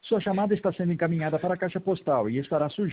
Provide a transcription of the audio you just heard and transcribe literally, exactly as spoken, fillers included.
Sua chamada está sendo encaminhada para a caixa postal e estará sujeita